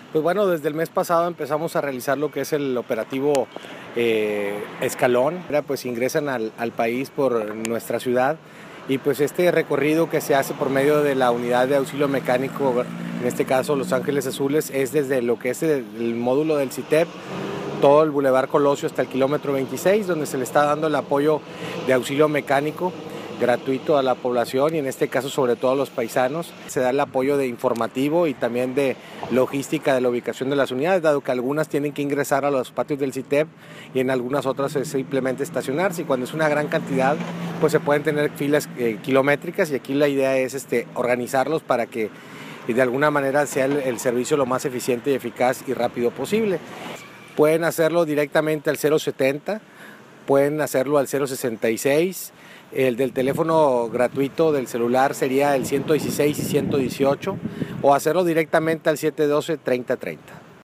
Pues bueno, desde el mes pasado empezamos a realizar lo que es el operativo Escalón. Pues ingresan al país por nuestra ciudad y pues este recorrido que se hace por medio de la unidad de auxilio mecánico, en este caso Los Ángeles Azules, es desde lo que es el módulo del CITEP, todo el Boulevard Colosio hasta el kilómetro 26, donde se le está dando el apoyo de auxilio mecánico gratuito a la población y en este caso sobre todo a los paisanos. Se da el apoyo de informativo y también de logística de la ubicación de las unidades, dado que algunas tienen que ingresar a los patios del CITEP y en algunas otras es simplemente estacionarse, y cuando es una gran cantidad pues se pueden tener filas kilométricas, y aquí la idea es organizarlos para que de alguna manera sea el servicio lo más eficiente y eficaz y rápido posible. Pueden hacerlo directamente al 070, pueden hacerlo al 066, el del teléfono gratuito del celular sería el 116 y 118, o hacerlo directamente al 712-3030.